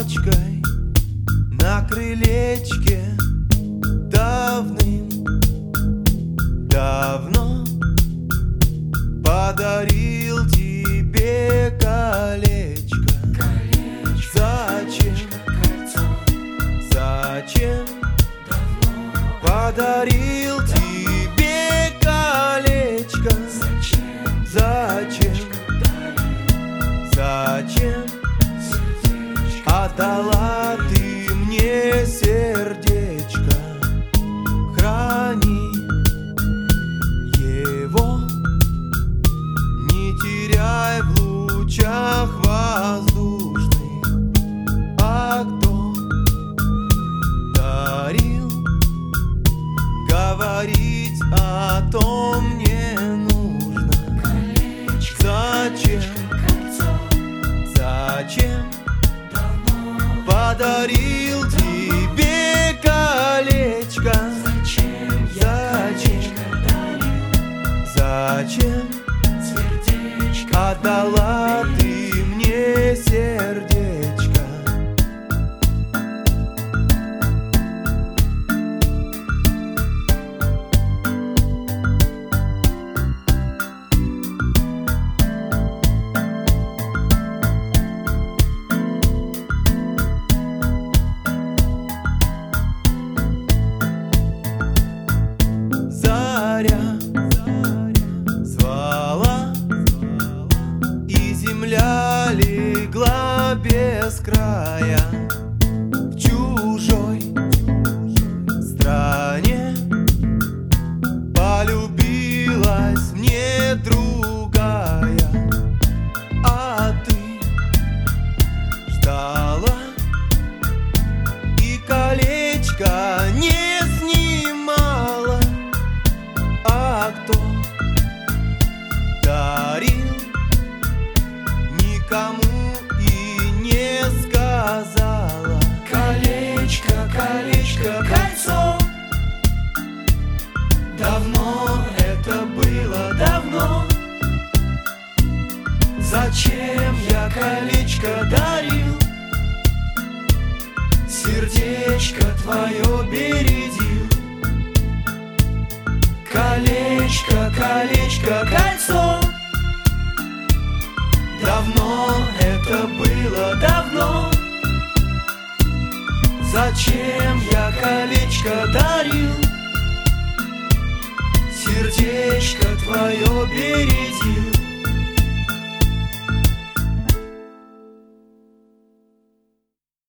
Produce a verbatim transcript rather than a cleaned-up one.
ночкой на крылечке давным-давно подарил тебе колечко. Зачем? Зачем? Подарил тебе колечко. Зачем? Зачем? Отдала ты мне сердечко. Храни его, не теряй в лучах воздушных. А кто дарил, говорить о том не нужно. Зачем? Зачем? Подарил тебе колечко. Зачем? Зачем? Отдала ты мне сердечко. Заря звала, и земля легла без края. В чужой стране полюбилась мне другая. А ты ждала и колечко не снимала. А кто дарил, никому и не сказала. Колечко, колечко, кольцо. Давно это было, давно. Зачем я колечко дарил? Сердечко твое бередил. Колечко, колечко, кольцо. Давно это было, давно. Зачем я колечко дарил? Сердечко твое бередил.